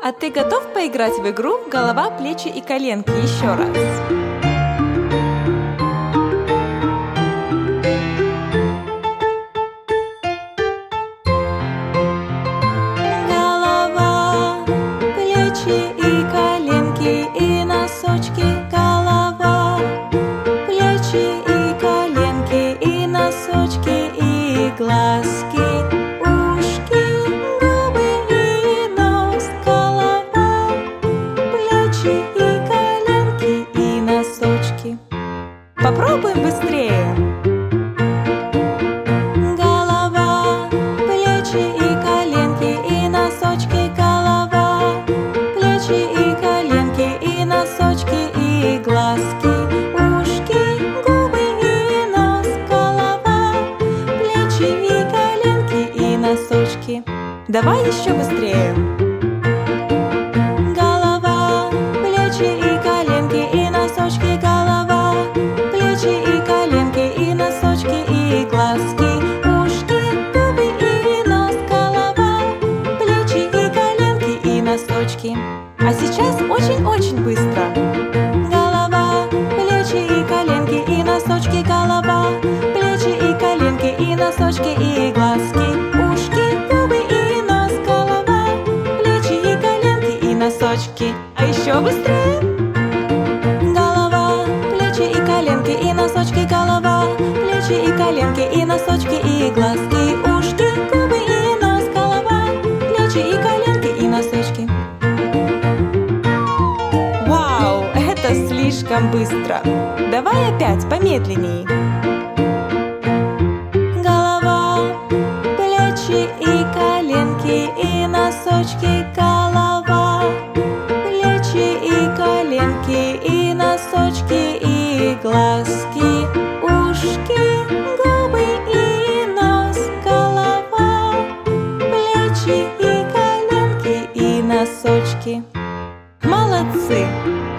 А ты готов поиграть в игру «Голова, плечи и коленки» еще раз? Голова, плечи и коленки и носочки. Голова, плечи и коленки и носочки и глазки. Попробуем быстрее. Голова, плечи и коленки и носочки. Голова, плечи и коленки и носочки и глазки, ушки, губы и нос. Голова, плечи и коленки и носочки. Давай еще быстрее. Голова, плечи и коленки и носочки. Голова, плечи и коленки и носочки и глазки, ушки, губы и нос. Голова, плечи и коленки и носочки. А сейчас очень-очень быстро. Голова, плечи и коленки и носочки. Голова, плечи и коленки и носочки и глазки, ушки, губы и нос. Голова, плечи и коленки и носочки. А еще быстрее. Коленки и носочки. Голова, плечи и коленки и носочки и глазки, ушки, губы и нос. Голова, плечи и коленки и носочки. Вау, это слишком быстро. Давай опять помедленней. Голова, плечи и коленки и носочки. Голова, плечи и коленки и носочки и глазки, ушки, губы и нос. Голова, плечи и коленки и носочки. Молодцы!